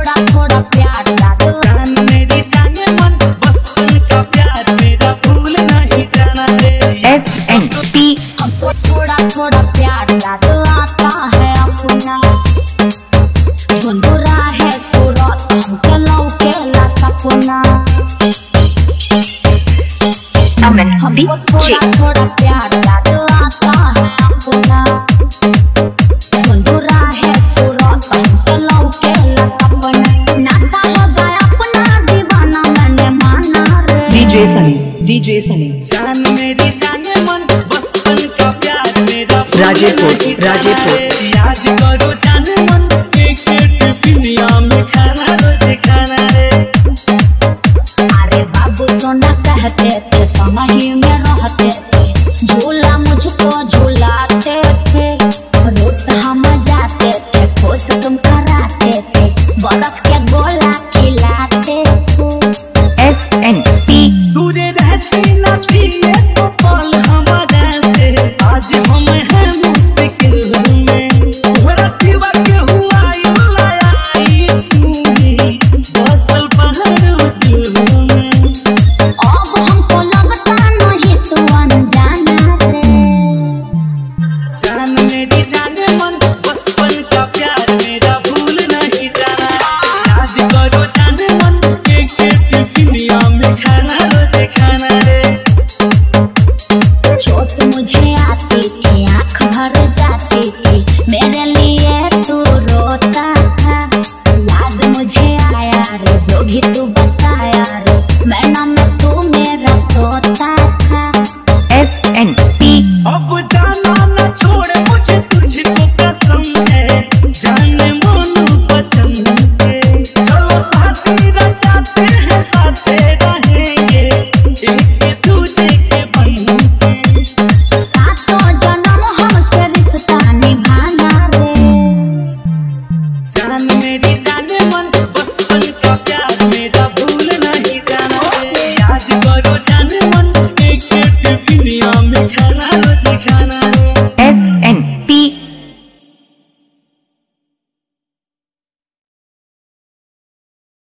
थोड़ा थोड़ा प्यार लागे जान मेरी जान मन बचपन का प्यार मेरा भूल नहीं जाना रे। SNP हमको थोड़ा थोड़ा प्यार याद आता है अपना धुंधुरा है सूरत हमके लौकेला सपना हमको थोड़ा थोड़ा प्यार याद आता है अपना धुंधुरा है सूरत हमके लौकेला सपना नाता हो गया अपना दीवाना मैंने माना रे। DJ Sunny जान मेरी जान मन बचपन का प्यार मेरा भूल राजेपुर नहीं जाना रे। याद करो जान मन एक टिफिनिया में खाना रोज खाना रे। अरे बाबू सोना कहते थे समझी में रहते थे झूला मुझको झूलाते थे रोज हम जाते थे खुश तुम कराते थे बर्फ के गोला खिलाते थे। SNP दूरे रहती ना थी ये तो पल हमारा से आज हम हैं मुश्किल में तुम्हारा सिवा के हुआ लाया तू ही बसल पहाड़ दिल में। अब हमको लगता नहीं तू अनजाना रे। जान मेरी जान मन बचपन का प्यार मेरा भूल नहीं जाना। याद करो जान मन एक टिफिनिया में खाना रोज खाना रे। चोट मुझे आती थी आँख भर जाती थी मेरे लिए तू रोता था याद मुझे आया रे जो भी तू बताया रे मैं नाम तू मेरा तोता था। SNP अब जाना न छोड़ मुझे तुझको कसम है जान मोनू पसंद है। चलो साथी रचाते हैं साथे रहेंगे एक दूजे के बन के। सातों जन्म हमसे रिश्ता निभाना रे। जान मेरी जान मन बचपन का प्यार मेरा भूल नहीं जाना रे। याद करो जान मन एक टिफिनिया में खाना रोज खाना।